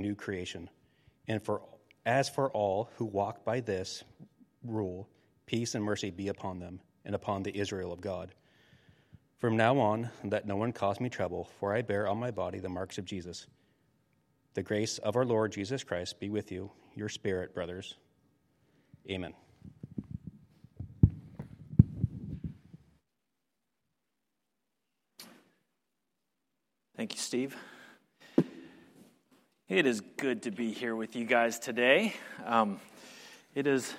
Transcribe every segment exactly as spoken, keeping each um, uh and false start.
new creation. And for as for all who walk by this rule, peace and mercy be upon them and upon the Israel of God. From now on, let no one cause me trouble, for I bear on my body the marks of Jesus. The grace of our Lord Jesus Christ be with you, your spirit, brothers. Amen. Thank you, Steve. It is good to be here with you guys today. Um, it is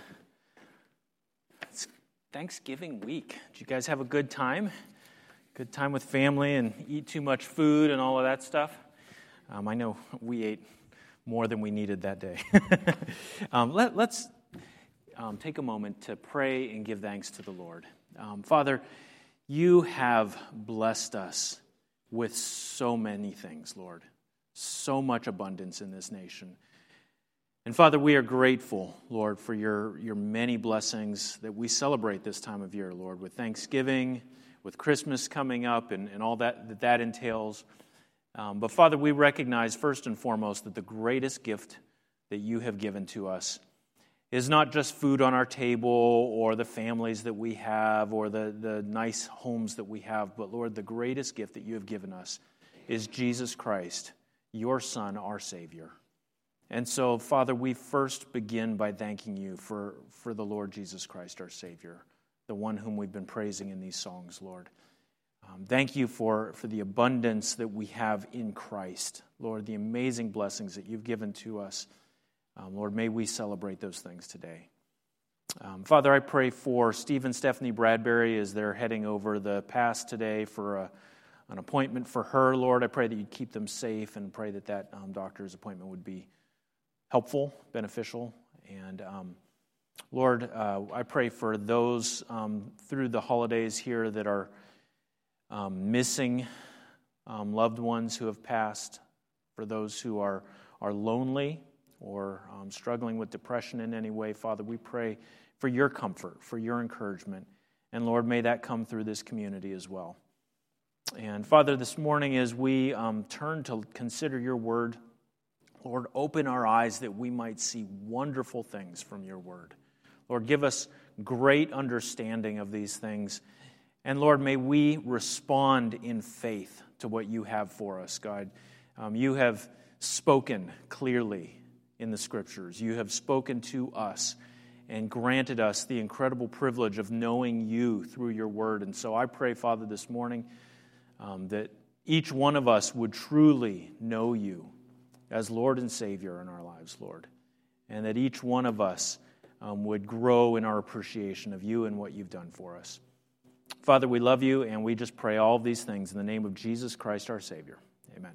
it's Thanksgiving week. Did you guys have a good time? Good time with family and eat too much food and all of that stuff? Um, I know we ate more than we needed that day. um, let, let's um, take a moment to pray and give thanks to the Lord. Um, Father, you have blessed us with so many things, Lord. So much abundance in this nation. And Father, we are grateful, Lord, for your, your many blessings that we celebrate this time of year, Lord, with Thanksgiving, with Christmas coming up and, and all that that, that entails. Um, but Father, we recognize first and foremost that the greatest gift that you have given to us is not just food on our table or the families that we have or the, the nice homes that we have, but Lord, the greatest gift that you have given us is Jesus Christ, your Son, our Savior. And so, Father, we first begin by thanking you for, for the Lord Jesus Christ, our Savior, the one whom we've been praising in these songs, Lord. Um, thank you for, for the abundance that we have in Christ, Lord, the amazing blessings that you've given to us. Um, Lord, may we celebrate those things today. Um, Father, I pray for Steve and Stephanie Bradbury as they're heading over the pass today for a, an appointment for her. Lord, I pray that you'd keep them safe and pray that that um, doctor's appointment would be helpful, beneficial. And um, Lord, uh, I pray for those um, through the holidays here that are um, missing um, loved ones who have passed, for those who are, are lonely or um, struggling with depression in any way. Father, we pray for your comfort, for your encouragement. And Lord, may that come through this community as well. And Father, this morning as we um, turn to consider your word, Lord, open our eyes that we might see wonderful things from your word. Lord, give us great understanding of these things. And Lord, may we respond in faith to what you have for us, God. Um, you have spoken clearly in the Scriptures. You have spoken to us and granted us the incredible privilege of knowing you through your word. And so I pray, Father, this morning um, that each one of us would truly know you as Lord and Savior in our lives, Lord, and that each one of us um, would grow in our appreciation of you and what you've done for us. Father, we love you, and we just pray all of these things in the name of Jesus Christ, our Savior. Amen.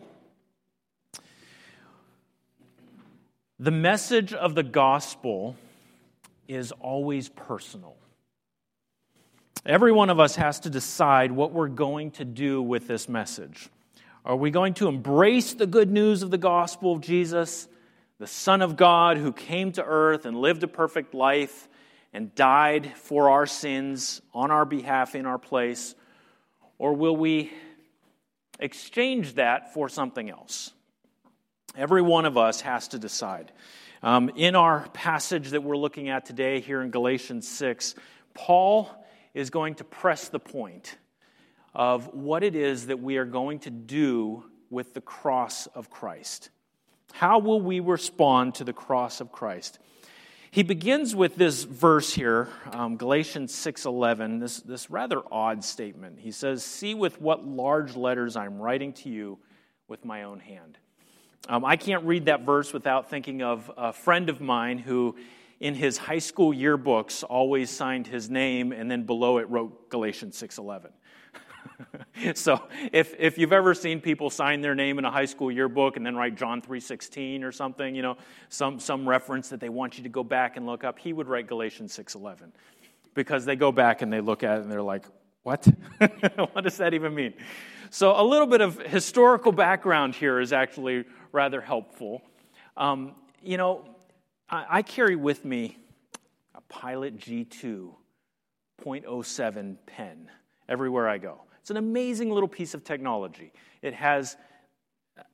The message of the gospel is always personal. Every one of us has to decide what we're going to do with this message. Are we going to embrace the good news of the gospel of Jesus, the Son of God who came to earth and lived a perfect life and died for our sins on our behalf in our place? Or will we exchange that for something else? Every one of us has to decide. Um, in our passage that we're looking at today here in Galatians six, Paul is going to press the point of what it is that we are going to do with the cross of Christ. How will we respond to the cross of Christ? He begins with this verse here, um, Galatians six eleven, this, this rather odd statement. He says, "See with what large letters I'm writing to you with my own hand." Um, I can't read that verse without thinking of a friend of mine who, in his high school yearbooks, always signed his name, and then below it wrote Galatians six eleven. So if if you've ever seen people sign their name in a high school yearbook and then write John three sixteen or something, you know, some, some reference that they want you to go back and look up, he would write Galatians six eleven. Because they go back and they look at it and they're like, what? What does that even mean? So a little bit of historical background here is actually rather helpful. Um, you know, I, I carry with me a Pilot G two point oh seven pen everywhere I go. It's an amazing little piece of technology. It has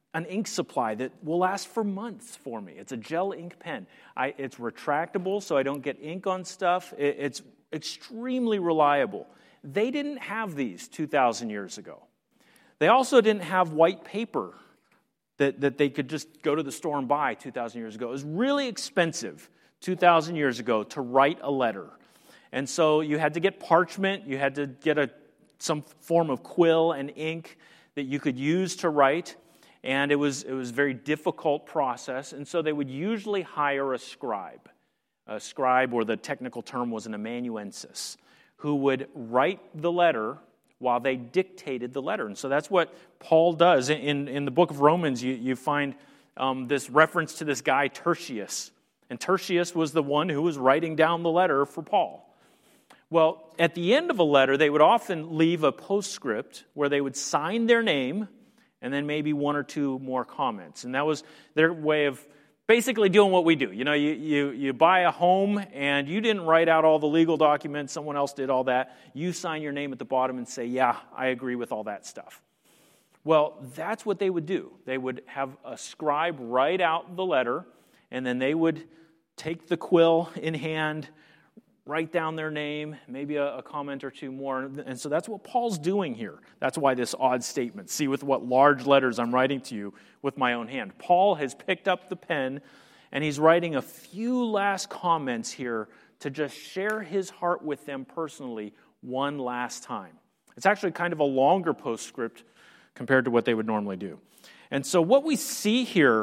an ink supply that will last for months for me. It's a gel ink pen. I, it's retractable so I don't get ink on stuff. It, it's extremely reliable. They didn't have these two thousand years ago. They also didn't have white paper that, that they could just go to the store and buy two thousand years ago. It was really expensive two thousand years ago to write a letter. And so you had to get parchment, you had to get a some form of quill and ink that you could use to write. And it was it was a very difficult process, and so they would usually hire a scribe. A scribe, or the technical term was an amanuensis, who would write the letter while they dictated the letter. And so that's what Paul does. In, in the book of Romans, you, you find um, this reference to this guy, Tertius. And Tertius was the one who was writing down the letter for Paul. Well, at the end of a letter, they would often leave a postscript where they would sign their name and then maybe one or two more comments. And that was their way of basically doing what we do. You know, you, you, you buy a home and you didn't write out all the legal documents, someone else did all that. You sign your name at the bottom and say, yeah, I agree with all that stuff. Well, that's what they would do. They would have a scribe write out the letter, and then they would take the quill in hand, write down their name, maybe a, a comment or two more. And so that's what Paul's doing here. That's why this odd statement. See with what large letters I'm writing to you with my own hand. Paul has picked up the pen, and he's writing a few last comments here to just share his heart with them personally one last time. It's actually kind of a longer postscript compared to what they would normally do. And so what we see here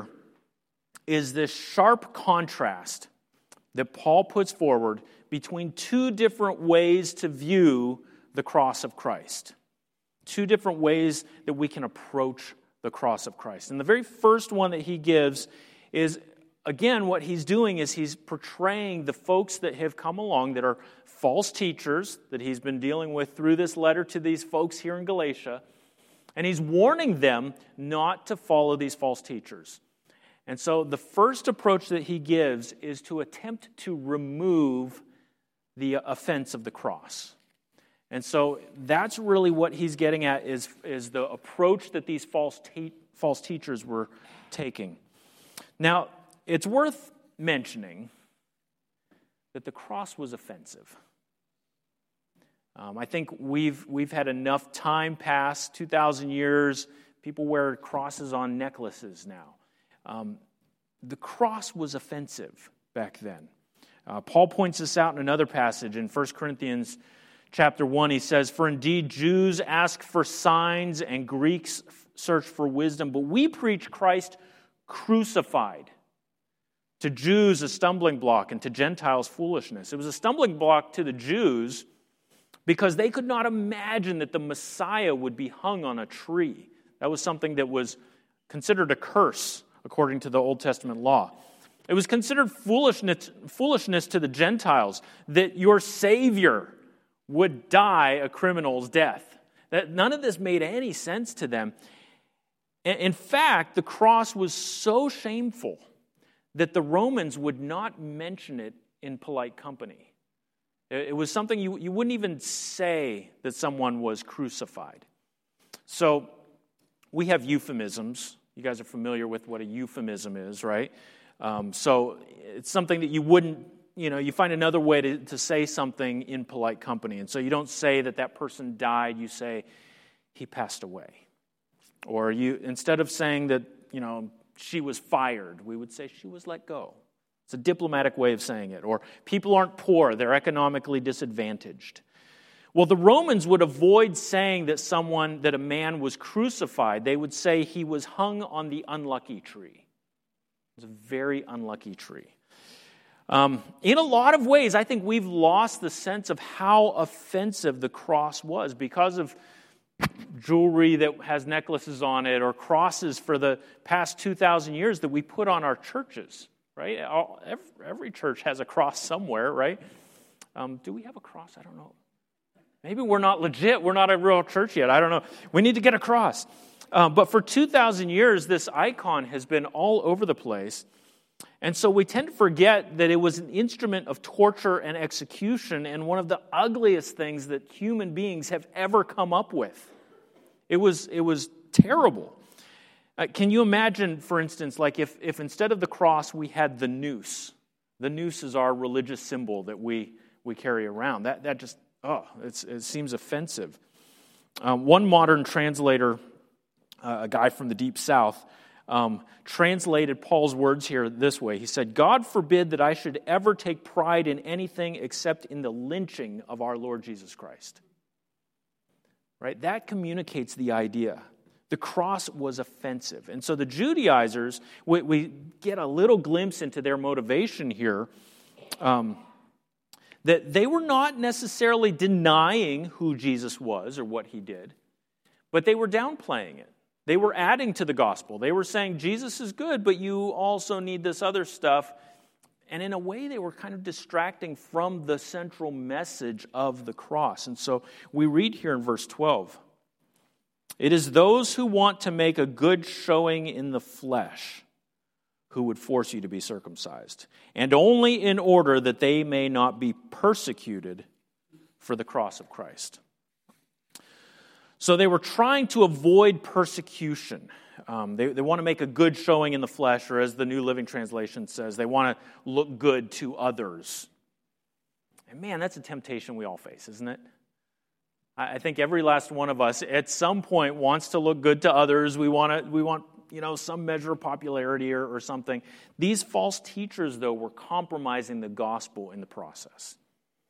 is this sharp contrast that Paul puts forward between two different ways to view the cross of Christ. Two different ways that we can approach the cross of Christ. And the very first one that he gives is, again, what he's doing is he's portraying the folks that have come along that are false teachers that he's been dealing with through this letter to these folks here in Galatia. And he's warning them not to follow these false teachers. And so the first approach that he gives is to attempt to remove the offense of the cross. And so that's really what he's getting at is, is the approach that these false te- false teachers were taking. Now, it's worth mentioning that the cross was offensive. Um, I think we've we've had enough time pass, two thousand years. People wear crosses on necklaces now. Um, the cross was offensive back then. Uh, Paul points this out in another passage in First Corinthians chapter one. He says, "For indeed Jews ask for signs and Greeks search for wisdom, but we preach Christ crucified. To Jews a stumbling block and to Gentiles foolishness." It was a stumbling block to the Jews because they could not imagine that the Messiah would be hung on a tree. That was something that was considered a curse according to the Old Testament law. It was considered foolishness, foolishness to the Gentiles that your Savior would die a criminal's death. That none of this made any sense to them. In fact, the cross was so shameful that the Romans would not mention it in polite company. It was something you, you wouldn't even say that someone was crucified. So we have euphemisms. You guys are familiar with what a euphemism is, right? Um, so it's something that you wouldn't, you know, you find another way to, to say something in polite company. And so you don't say that that person died, you say he passed away. Or you, instead of saying that, you know, she was fired, we would say she was let go. It's a diplomatic way of saying it. Or people aren't poor, they're economically disadvantaged. Well, the Romans would avoid saying that someone, that a man was crucified. They would say he was hung on the unlucky tree. It was a very unlucky tree. Um, in a lot of ways, I think we've lost the sense of how offensive the cross was because of jewelry that has necklaces on it or crosses for the past two thousand years that we put on our churches, right? All, every, every church has a cross somewhere, right? Um, do we have a cross? I don't know. Maybe we're not legit. We're not a real church yet. I don't know. We need to get a cross. Um, but for two thousand years, this icon has been all over the place. And so we tend to forget that it was an instrument of torture and execution and one of the ugliest things that human beings have ever come up with. It was, it was terrible. Uh, can you imagine, for instance, like if, if instead of the cross we had the noose? The noose is our religious symbol that we, we carry around. That that just, oh, it's, it seems offensive. Um, one modern translator, uh, a guy from the Deep South, um, translated Paul's words here this way. He said, "God forbid that I should ever take pride in anything except in the lynching of our Lord Jesus Christ." Right? That communicates the idea. The cross was offensive. And so the Judaizers, we, we get a little glimpse into their motivation here, um, that they were not necessarily denying who Jesus was or what he did, but they were downplaying it. They were adding to the gospel. They were saying, Jesus is good, but you also need this other stuff. And in a way, they were kind of distracting from the central message of the cross. And so we read here in verse twelve, "It is those who want to make a good showing in the flesh who would force you to be circumcised, and only in order that they may not be persecuted for the cross of Christ." So they were trying to avoid persecution. Um, they, they want to make a good showing in the flesh, or as the New Living Translation says, they want to look good to others. And man, that's a temptation we all face, isn't it? I think every last one of us at some point wants to look good to others. We want to, we want, you know, some measure of popularity or, or something. These false teachers, though, were compromising the gospel in the process.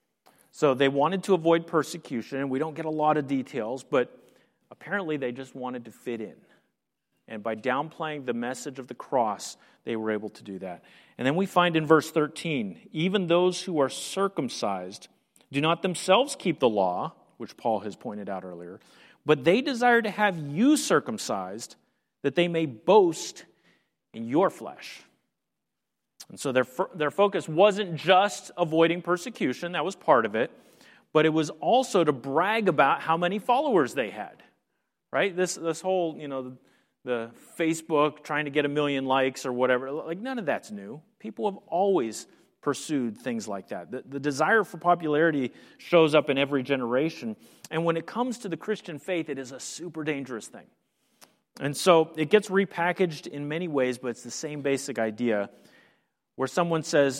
So they wanted to avoid persecution, and we don't get a lot of details, but apparently they just wanted to fit in. And by downplaying the message of the cross, they were able to do that. And then we find in verse thirteen, "Even those who are circumcised do not themselves keep the law," which Paul has pointed out earlier, "but they desire to have you circumcised, that they may boast in your flesh." And so their, their focus wasn't just avoiding persecution, that was part of it, but it was also to brag about how many followers they had, right? This, this whole, you know, the, the Facebook trying to get a million likes or whatever, like none of that's new. People have always pursued things like that. The, the desire for popularity shows up in every generation. And when it comes to the Christian faith, it is a super dangerous thing. And so it gets repackaged in many ways, but it's the same basic idea where someone says,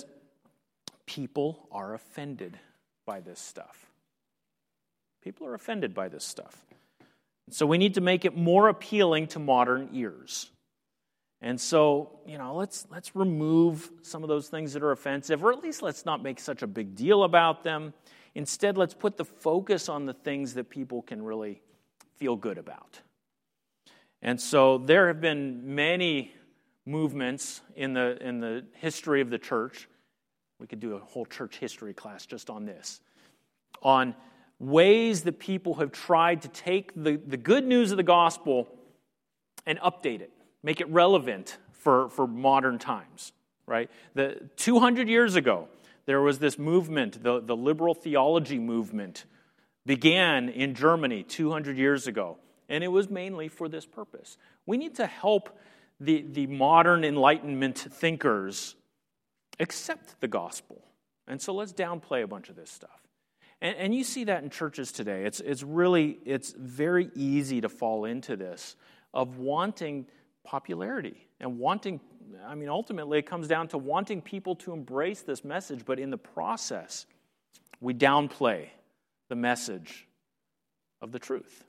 people are offended by this stuff. People are offended by this stuff. So we need to make it more appealing to modern ears. And so, you know, let's let's remove some of those things that are offensive, or at least let's not make such a big deal about them. Instead, let's put the focus on the things that people can really feel good about. And so there have been many movements in the in the history of the church. We could do a whole church history class just on this, on ways that people have tried to take the, the good news of the gospel and update it, make it relevant for, for modern times, right? The two hundred years ago, there was this movement, the, the liberal theology movement began in Germany two hundred years ago, and it was mainly for this purpose. We need to help the, the modern Enlightenment thinkers accept the gospel. And so let's downplay a bunch of this stuff. And, and you see that in churches today. It's it's really, it's very easy to fall into this of wanting popularity and wanting, I mean, ultimately it comes down to wanting people to embrace this message, but in the process, we downplay the message of the truth.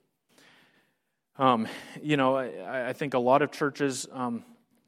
Um, you know, I, I think a lot of churches um,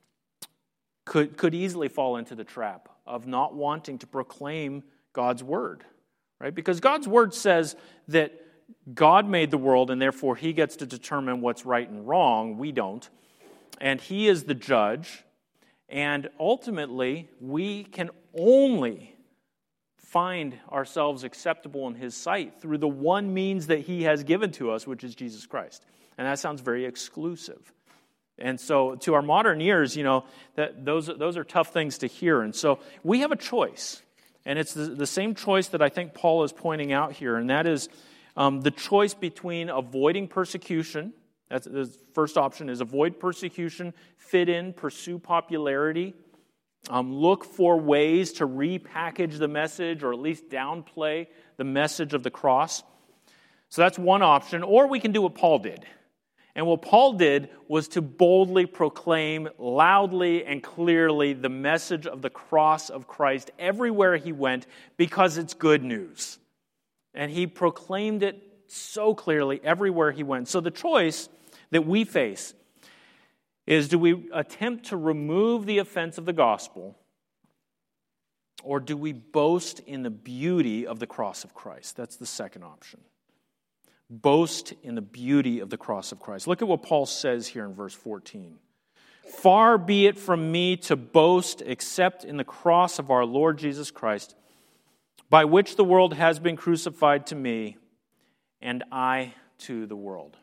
could could easily fall into the trap of not wanting to proclaim God's word, right? Because God's word says that God made the world and therefore he gets to determine what's right and wrong. We don't. And he is the judge. And ultimately, we can only find ourselves acceptable in his sight through the one means that he has given to us, which is Jesus Christ. And that sounds very exclusive. And so to our modern ears, you know, that those, those are tough things to hear. And so we have a choice. And it's the, the same choice that I think Paul is pointing out here. And that is um, the choice between avoiding persecution. That's the first option is avoid persecution, fit in, pursue popularity, um, look for ways to repackage the message or at least downplay the message of the cross. So that's one option. Or we can do what Paul did. And what Paul did was to boldly proclaim loudly and clearly the message of the cross of Christ everywhere he went, because it's good news. And he proclaimed it so clearly everywhere he went. So the choice that we face is, do we attempt to remove the offense of the gospel, or do we boast in the beauty of the cross of Christ? That's the second option. Boast in the beauty of the cross of Christ. Look at what Paul says here in verse fourteen. Far be it from me to boast except in the cross of our Lord Jesus Christ, by which the world has been crucified to me, and I to the world.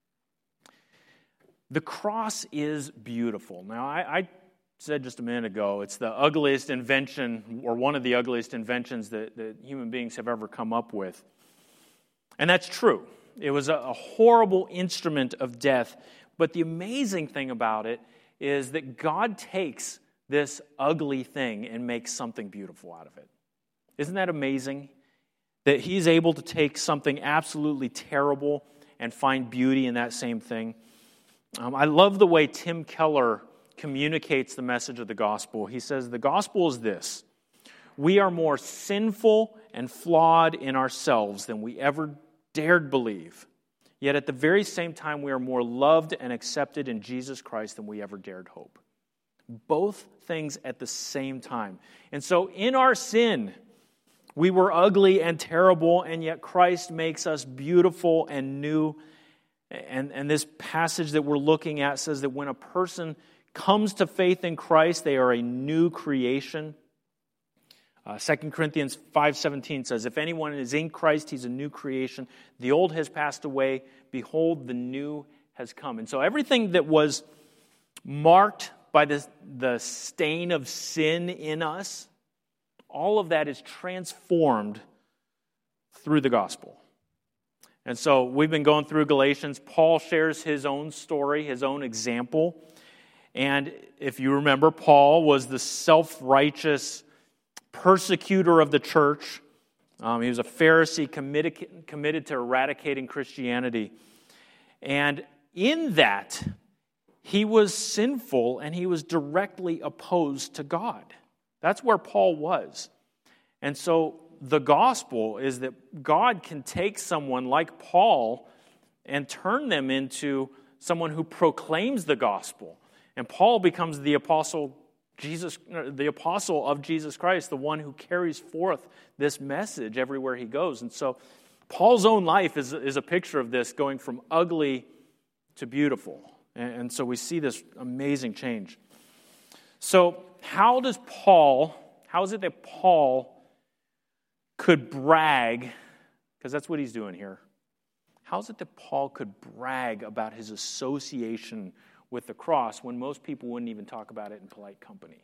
The cross is beautiful. Now, I, I said just a minute ago, it's the ugliest invention, or one of the ugliest inventions that, that human beings have ever come up with. And that's true. It was a, a horrible instrument of death. But the amazing thing about it is that God takes this ugly thing and makes something beautiful out of it. Isn't that amazing? That he's able to take something absolutely terrible and find beauty in that same thing. Um, I love the way Tim Keller communicates the message of the gospel. He says, the gospel is this: we are more sinful and flawed in ourselves than we ever dared believe. Yet at the very same time, we are more loved and accepted in Jesus Christ than we ever dared hope. Both things at the same time. And so in our sin, we were ugly and terrible, and yet Christ makes us beautiful and new. And, and this passage that we're looking at says that when a person comes to faith in Christ, they are a new creation. Uh, Second Corinthians five seventeen says, if anyone is in Christ, he's a new creation. The old has passed away. Behold, the new has come. And so everything that was marked by the, the stain of sin in us, all of that is transformed through the gospel. And so we've been going through Galatians. Paul shares his own story, his own example. And if you remember, Paul was the self-righteous persecutor of the church. Um, he was a Pharisee committed, committed to eradicating Christianity. And in that, he was sinful and he was directly opposed to God. That's where Paul was. And so the gospel is that God can take someone like Paul and turn them into someone who proclaims the gospel. And Paul becomes the apostle Jesus, the apostle of Jesus Christ, the one who carries forth this message everywhere he goes. And so Paul's own life is, is a picture of this, going from ugly to beautiful. And, and so we see this amazing change. So how does Paul, how is it that Paul could brag, because that's what he's doing here. How is it that Paul could brag about his association with the cross when most people wouldn't even talk about it in polite company?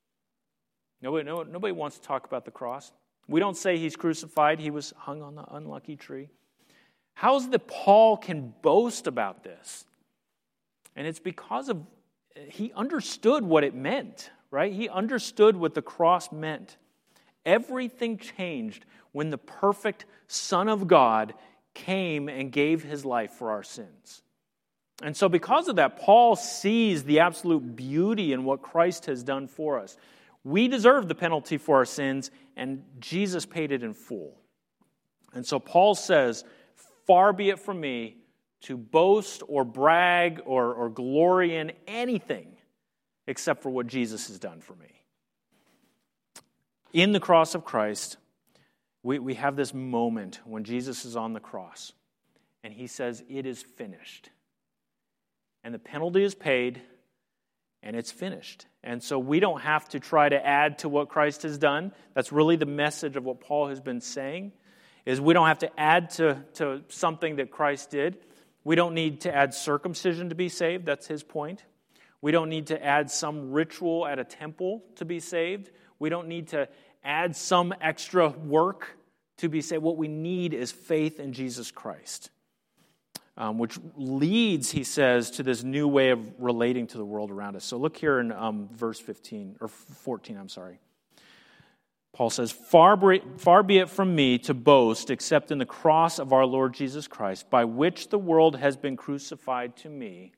Nobody, no, nobody wants to talk about the cross. We don't say he's crucified. He was hung on the unlucky tree. How is it that Paul can boast about this? And it's because of, he understood what it meant, right? He understood what the cross meant. Everything changed when the perfect Son of God came and gave his life for our sins. And so because of that, Paul sees the absolute beauty in what Christ has done for us. We deserve the penalty for our sins, and Jesus paid it in full. And so Paul says, far be it from me to boast or brag or, or glory in anything except for what Jesus has done for me. In the cross of Christ, we, we have this moment when Jesus is on the cross, and he says, it is finished. And the penalty is paid, and it's finished. And so we don't have to try to add to what Christ has done. That's really the message of what Paul has been saying, is we don't have to add to, to something that Christ did. We don't need to add circumcision to be saved. That's his point. We don't need to add some ritual at a temple to be saved. We don't need to add some extra work to be saved. What we need is faith in Jesus Christ. Um, which leads, he says, to this new way of relating to the world around us. So look here in um, verse fifteen, or fourteen, I'm sorry. Paul says, far be, far be it from me to boast except in the cross of our Lord Jesus Christ, by which the world has been crucified to me,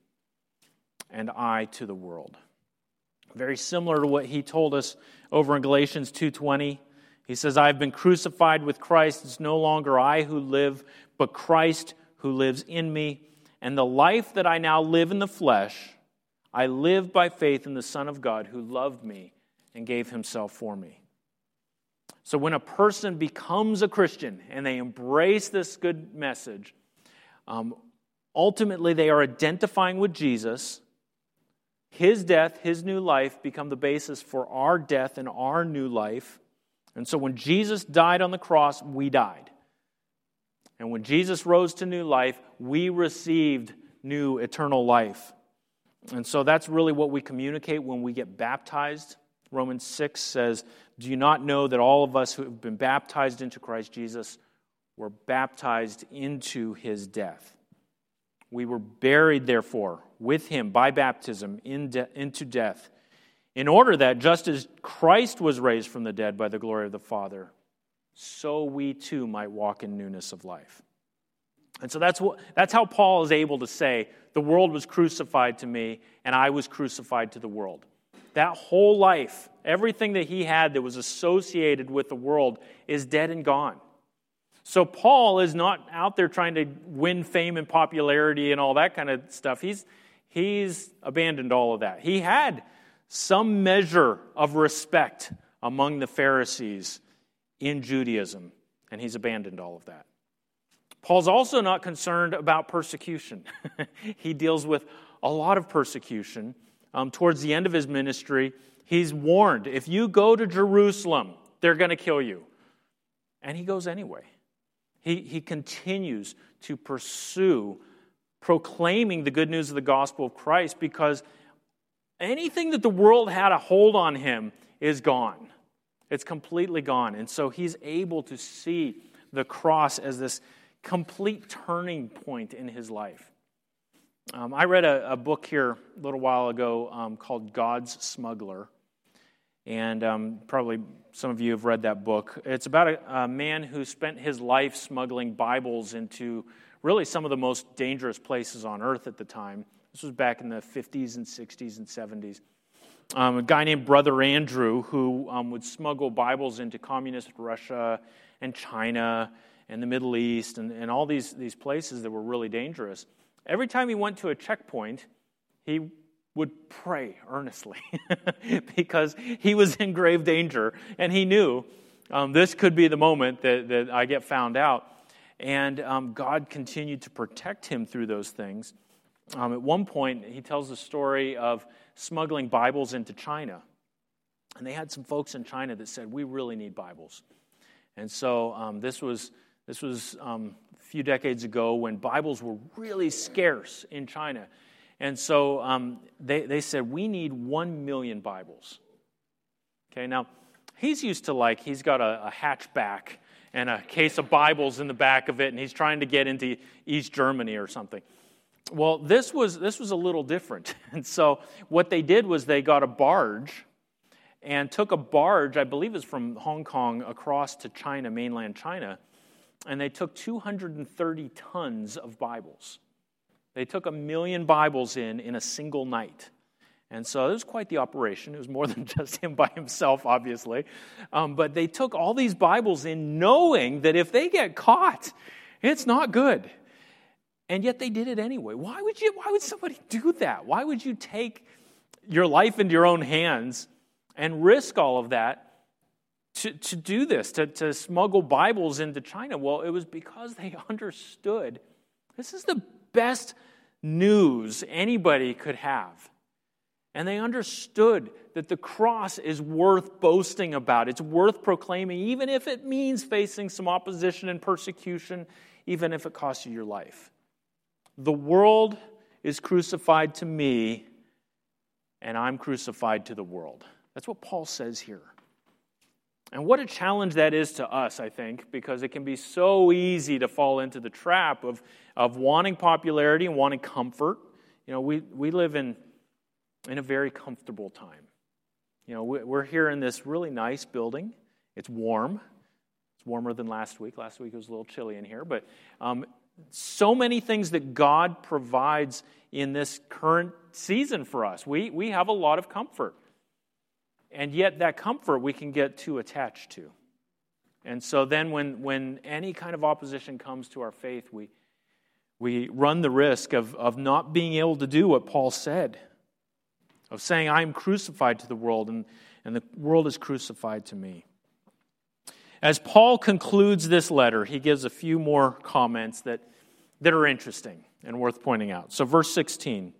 and I to the world. Very similar to what he told us over in Galatians two twenty. He says, I have been crucified with Christ. It's no longer I who live, but Christ who lives in me. And the life that I now live in the flesh, I live by faith in the Son of God who loved me and gave himself for me. So when a person becomes a Christian and they embrace this good message, um, ultimately they are identifying with Jesus. His death, his new life become the basis for our death and our new life. And so when Jesus died on the cross, we died. And when Jesus rose to new life, we received new eternal life. And so that's really what we communicate when we get baptized. Romans six says, do you not know that all of us who have been baptized into Christ Jesus were baptized into his death? We were buried, therefore, with him by baptism in de- into death, in order that just as Christ was raised from the dead by the glory of the Father, so we too might walk in newness of life. And so that's what that's how Paul is able to say, the world was crucified to me, and I was crucified to the world. That whole life, everything that he had that was associated with the world is dead and gone. So Paul is not out there trying to win fame and popularity and all that kind of stuff. He's, he's abandoned all of that. He had some measure of respect among the Pharisees in Judaism, and he's abandoned all of that. Paul's also not concerned about persecution. He deals with a lot of persecution. Um, towards the end of his ministry, he's warned, if you go to Jerusalem, they're going to kill you. And he goes anyway. He, he continues to pursue proclaiming the good news of the gospel of Christ, because anything that the world had a hold on him is gone. It's completely gone. And so he's able to see the cross as this complete turning point in his life. Um, I read a, a book here a little while ago um, called God's Smuggler. And um, probably some of you have read that book. It's about a, a man who spent his life smuggling Bibles into really some of the most dangerous places on earth at the time. This was back in the fifties and sixties and seventies. Um, a guy named Brother Andrew who um, would smuggle Bibles into communist Russia and China and the Middle East and, and all these, these places that were really dangerous. Every time he went to a checkpoint, he would pray earnestly because he was in grave danger, and he knew um, this could be the moment that, that I get found out. And um, God continued to protect him through those things. Um, at one point, he tells the story of smuggling Bibles into China. And they had some folks in China that said, we really need Bibles. And so um, this was this was um, a few decades ago when Bibles were really scarce in China. And so um, they, they said, we need one million Bibles. Okay, now, he's used to like, he's got a, a hatchback and a case of Bibles in the back of it, and he's trying to get into East Germany or something. Well, this was this was a little different. And so what they did was they got a barge and took a barge, I believe it's from Hong Kong, across to China, mainland China, and they took two hundred thirty tons of Bibles. They took a million Bibles in in a single night. And so it was quite the operation. It was more than just him by himself, obviously. Um, but they took all these Bibles in knowing that if they get caught, it's not good. And yet they did it anyway. Why would you? Why would somebody do that? Why would you take your life into your own hands and risk all of that to, to do this, to, to smuggle Bibles into China? Well, it was because they understood this is the best news anybody could have. And they understood that the cross is worth boasting about. It's worth proclaiming, even if it means facing some opposition and persecution, even if it costs you your life. The world is crucified to me, and I'm crucified to the world. That's what Paul says here. And what a challenge that is to us, I think, because it can be so easy to fall into the trap of, of wanting popularity and wanting comfort. You know, we, we live in, in a very comfortable time. You know, we're here in this really nice building It's warm. It's warmer than last week. Last week it was a little chilly in here. But um, so many things that God provides in this current season for us. We, we have a lot of comfort. And yet that comfort we can get too attached to. And so then when, when any kind of opposition comes to our faith, we, we run the risk of, of not being able to do what Paul said, of saying, I am crucified to the world, and, and the world is crucified to me. As Paul concludes this letter, he gives a few more comments that, that are interesting and worth pointing out. So verse sixteen,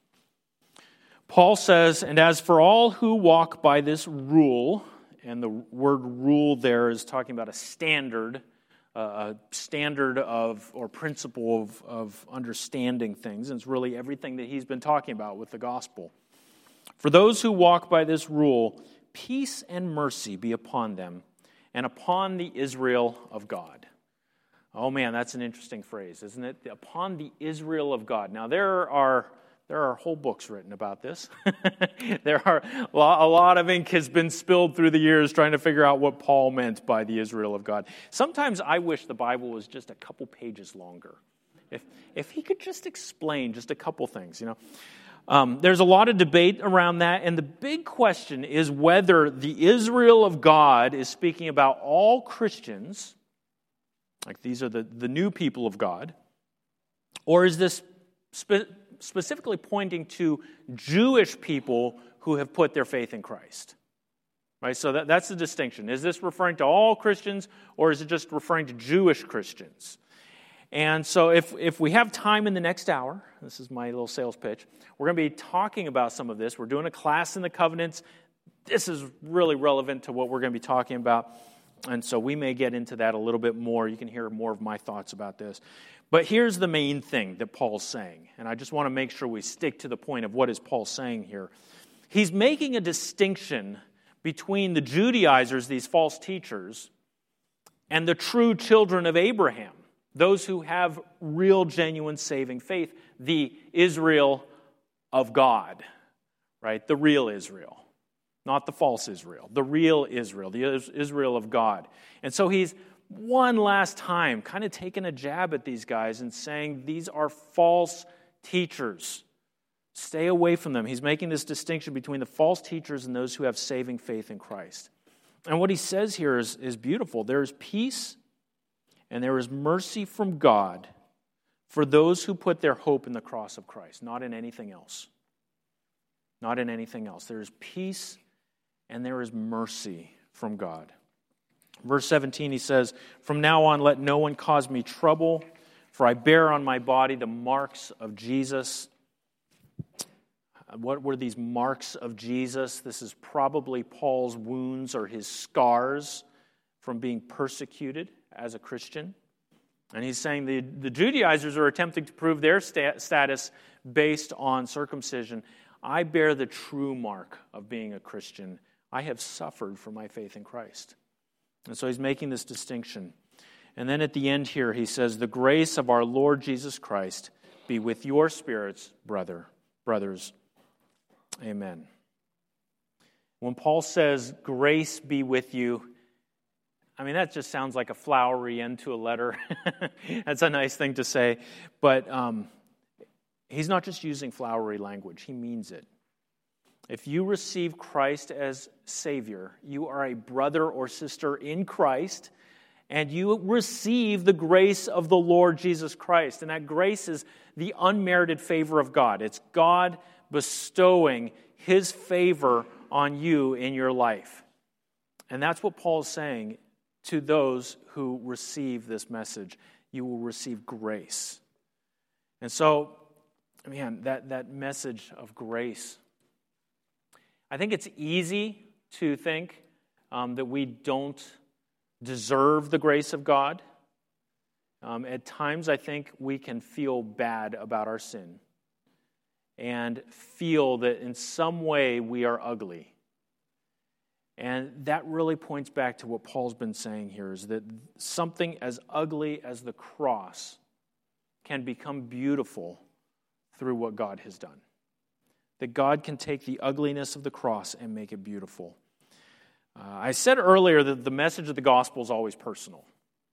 Paul says, and as for all who walk by this rule, and the word rule there is talking about a standard, uh, a standard of, or principle of, of understanding things, and it's really everything that he's been talking about with the gospel. For those who walk by this rule, peace and mercy be upon them, and upon the Israel of God. Oh man, that's an interesting phrase, isn't it? Upon the Israel of God. Now there are there are whole books written about this. There are a lot of ink has been spilled through the years trying to figure out what Paul meant by the Israel of God. Sometimes I wish the Bible was just a couple pages longer. If if he could just explain just a couple things, you know. Um, there's a lot of debate around that, and the big question is whether the Israel of God is speaking about all Christians, like these are the, the new people of God, or is this spe- specifically pointing to Jewish people who have put their faith in Christ? Right, so that, that's the distinction. Is this referring to all Christians, or is it just referring to Jewish Christians? And so if, if we have time in the next hour, this is my little sales pitch, we're going to be talking about some of this. We're doing a class in the covenants. This is really relevant to what we're going to be talking about. And so we may get into that a little bit more. You can hear more of my thoughts about this. But here's the main thing that Paul's saying. And I just want to make sure we stick to the point of what is Paul saying here. He's making a distinction between the Judaizers, these false teachers, and the true children of Abraham. Those who have real, genuine saving faith, the Israel of God, right? The real Israel, not the false Israel, the real Israel, the Israel of God. And so he's one last time kind of taking a jab at these guys and saying these are false teachers. Stay away from them. He's making this distinction between the false teachers and those who have saving faith in Christ. And what he says here is, is beautiful. There is peace and there is mercy from God for those who put their hope in the cross of Christ, not in anything else. Not in anything else. There is peace and there is mercy from God. Verse seventeen, he says, from now on, let no one cause me trouble, for I bear on my body the marks of Jesus. What were these marks of Jesus? This is probably Paul's wounds or his scars from being persecuted as a Christian. And he's saying the, the Judaizers are attempting to prove their stat, status based on circumcision. I bear the true mark of being a Christian. I have suffered for my faith in Christ. And so he's making this distinction. And then at the end here, he says, the grace of our Lord Jesus Christ be with your spirits, brother, brothers. Amen. When Paul says, grace be with you, I mean, that just sounds like a flowery end to a letter. That's a nice thing to say. But um, he's not just using flowery language. He means it. If you receive Christ as Savior, you are a brother or sister in Christ, and you receive the grace of the Lord Jesus Christ. And that grace is the unmerited favor of God. It's God bestowing His favor on you in your life. And that's what Paul's saying to those who receive this message. You will receive grace. And so, man, that, that message of grace, I think it's easy to think um, that we don't deserve the grace of God. Um, at times, I think we can feel bad about our sin and feel that in some way we are ugly. And that really points back to what Paul's been saying here, is that something as ugly as the cross can become beautiful through what God has done. That God can take the ugliness of the cross and make it beautiful. Uh, I said earlier that the message of the gospel is always personal.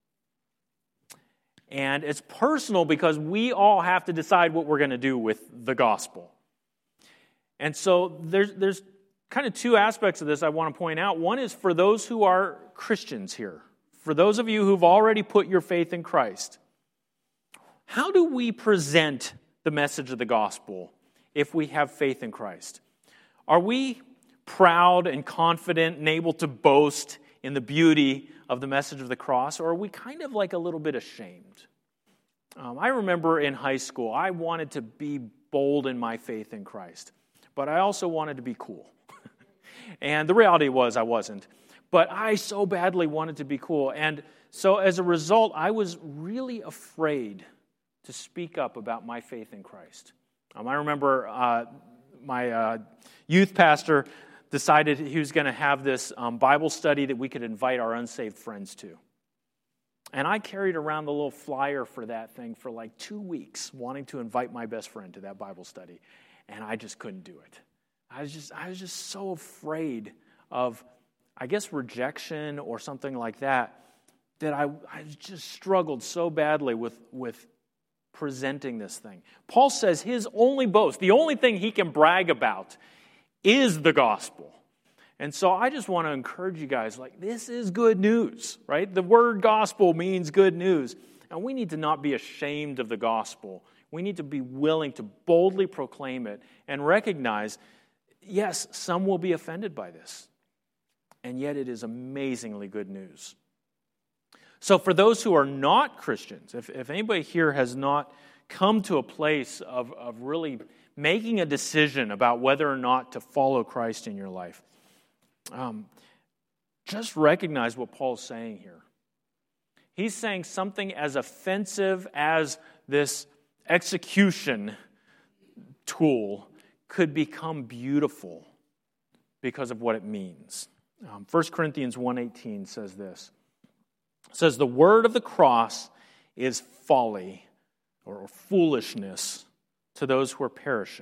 And it's personal because we all have to decide what we're going to do with the gospel. And so there's there's kind of two aspects of this I want to point out. One is for those who are Christians here. For those of you who've already put your faith in Christ. How do we present the message of the gospel if we have faith in Christ? Are we proud and confident and able to boast in the beauty of the message of the cross, or are we kind of like a little bit ashamed? Um, I remember in high school, I wanted to be bold in my faith in Christ, but I also wanted to be cool. And the reality was I wasn't. But I so badly wanted to be cool. And so as a result, I was really afraid to speak up about my faith in Christ. Um, I remember uh, my uh, youth pastor decided he was going to have this um, Bible study that we could invite our unsaved friends to. And I carried around the little flyer for that thing for like two weeks, wanting to invite my best friend to that Bible study. And I just couldn't do it. I was just, I was just so afraid of, I guess, rejection or something like that, that I, I just struggled so badly with, with presenting this thing. Paul says his only boast, the only thing he can brag about, is the gospel. And so I just want to encourage you guys, like, this is good news, right? The word gospel means good news. And we need to not be ashamed of the gospel. We need to be willing to boldly proclaim it and recognize, yes, some will be offended by this. And yet it is amazingly good news. So for those who are not Christians, if, if anybody here has not come to a place of, of really making a decision about whether or not to follow Christ in your life, um, just recognize what Paul's saying here. He's saying something as offensive as this execution tool could become beautiful because of what it means. Um, First Corinthians one eighteen says this. It says, the word of the cross is folly or foolishness to those who are perishing.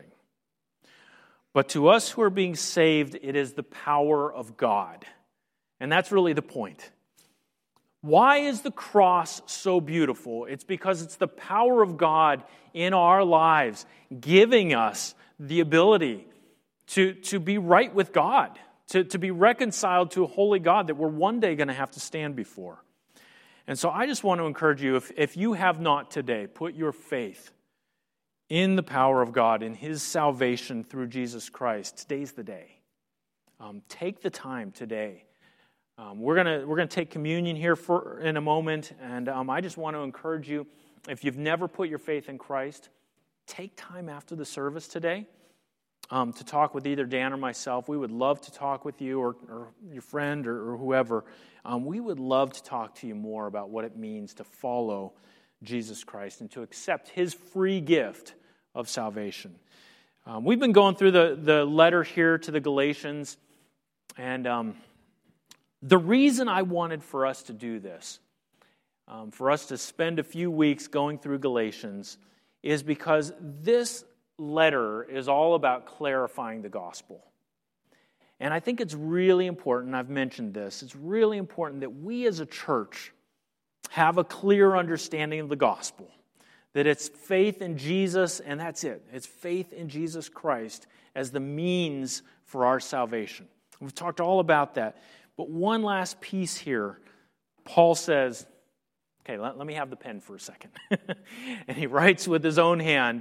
But to us who are being saved, it is the power of God. And that's really the point. Why is the cross so beautiful? It's because it's the power of God in our lives, giving us the ability to, to be right with God, to, to be reconciled to a holy God that we're one day going to have to stand before. And so I just want to encourage you, if, if you have not today put your faith in the power of God, in His salvation through Jesus Christ, today's the day. Um, take the time today. Um, we're gonna we're gonna take communion here for in a moment, and um, I just want to encourage you, if you've never put your faith in Christ, take time after the service today um, to talk with either Dan or myself. We would love to talk with you or, or your friend or, or whoever. Um, we would love to talk to you more about what it means to follow Jesus Christ and to accept His free gift of salvation. Um, we've been going through the, the letter here to the Galatians, and um, the reason I wanted for us to do this, um, for us to spend a few weeks going through Galatians, is because this letter is all about clarifying the gospel. And I think it's really important, I've mentioned this, it's really important that we as a church have a clear understanding of the gospel. That it's faith in Jesus, and that's it. It's faith in Jesus Christ as the means for our salvation. We've talked all about that. But one last piece here. Paul says, okay, let, let me have the pen for a second. And he writes with his own hand,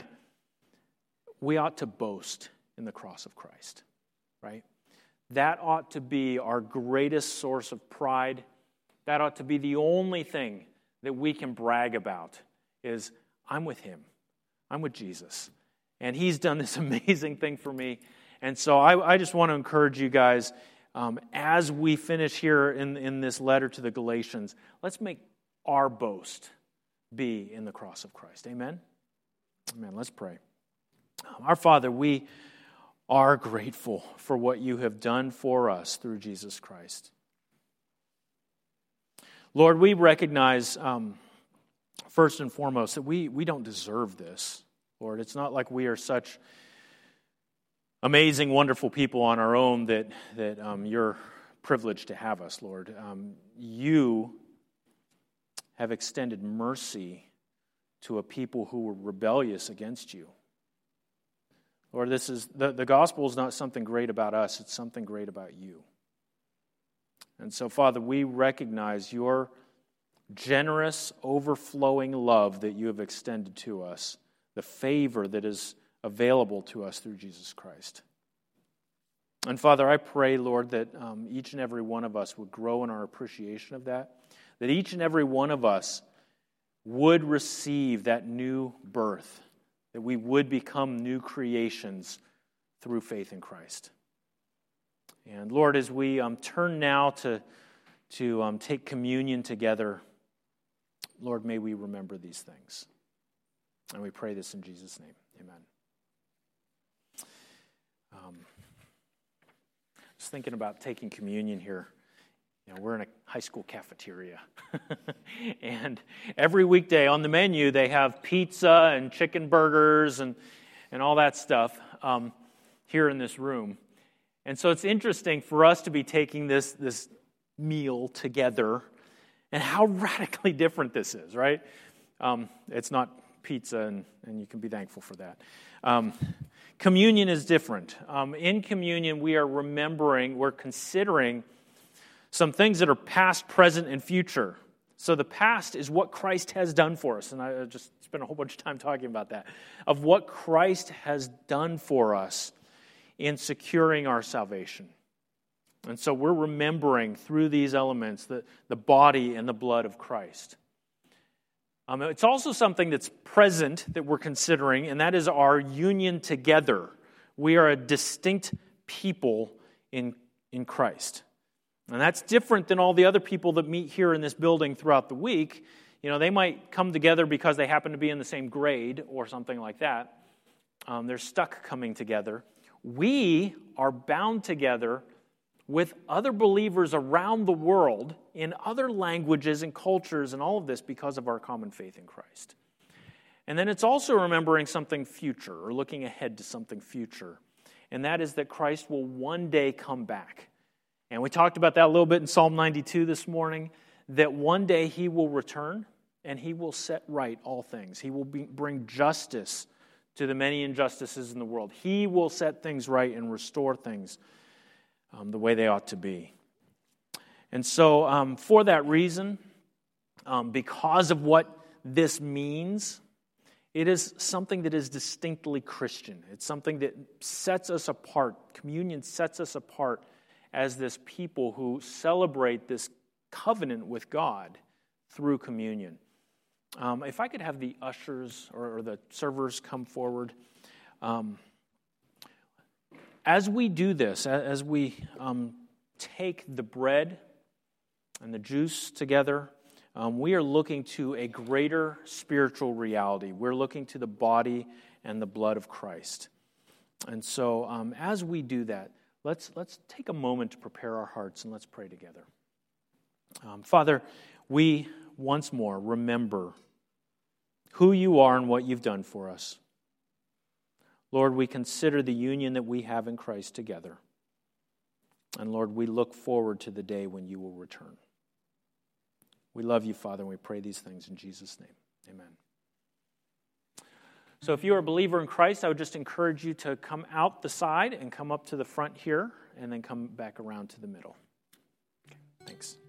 we ought to boast in the cross of Christ, right? That ought to be our greatest source of pride. That ought to be the only thing that we can brag about is, I'm with Him. I'm with Jesus. And He's done this amazing thing for me. And so I, I just want to encourage you guys, um, as we finish here in, in this letter to the Galatians, let's make our boast be in the cross of Christ. Amen? Amen. Let's pray. Our Father, we are grateful for what You have done for us through Jesus Christ. Lord, we recognize, um, first and foremost, that we, we don't deserve this, Lord. It's not like we are such amazing, wonderful people on our own that, that um, You're privilege to have us, Lord. Um, you have extended mercy to a people who were rebellious against you. Lord, this is the, the gospel is not something great about us, it's something great about you. And so, Father, we recognize your generous, overflowing love that you have extended to us, the favor that is available to us through Jesus Christ. And Father, I pray, Lord, that um, each and every one of us would grow in our appreciation of that, that each and every one of us would receive that new birth, that we would become new creations through faith in Christ. And Lord, as we um, turn now to, to um, take communion together, Lord, may we remember these things. And we pray this in Jesus' name. Amen. Um, I was thinking about taking communion here. You know, we're in a high school cafeteria. And every weekday on the menu, they have pizza and chicken burgers and, and all that stuff um, here in this room. And so it's interesting for us to be taking this, this meal together and how radically different this is, right? Um, it's not pizza, and, and you can be thankful for that. Um, communion is different. Um, in communion, we are remembering, we're considering some things that are past, present, and future. So the past is what Christ has done for us, and I just spent a whole bunch of time talking about that, of what Christ has done for us in securing our salvation. And so we're remembering through these elements the, the body and the blood of Christ. Um, it's also something that's present that we're considering, and that is our union together. We are a distinct people in, in Christ. And that's different than all the other people that meet here in this building throughout the week. You know, they might come together because they happen to be in the same grade or something like that. Um, they're stuck coming together. We are bound together with other believers around the world in other languages and cultures and all of this because of our common faith in Christ. And then it's also remembering something future or looking ahead to something future. And that is that Christ will one day come back. And we talked about that a little bit in Psalm ninety-two this morning, that one day he will return and he will set right all things. He will be, bring justice to the many injustices in the world. He will set things right and restore things um, the way they ought to be. And so um, for that reason, um, because of what this means, it is something that is distinctly Christian. It's something that sets us apart. Communion sets us apart as this people who celebrate this covenant with God through communion. Um, if I could have the ushers or, or the servers come forward. Um, as we do this, as we um, take the bread and the juice together, um, we are looking to a greater spiritual reality. We're looking to the body and the blood of Christ. And so um, as we do that, let's, let's take a moment to prepare our hearts and let's pray together. Um, Father, we once more remember who you are and what you've done for us. Lord, we consider the union that we have in Christ together. And Lord, we look forward to the day when you will return. We love you, Father, and we pray these things in Jesus' name. Amen. So if you're a believer in Christ, I would just encourage you to come out the side and come up to the front here and then come back around to the middle. Okay, thanks.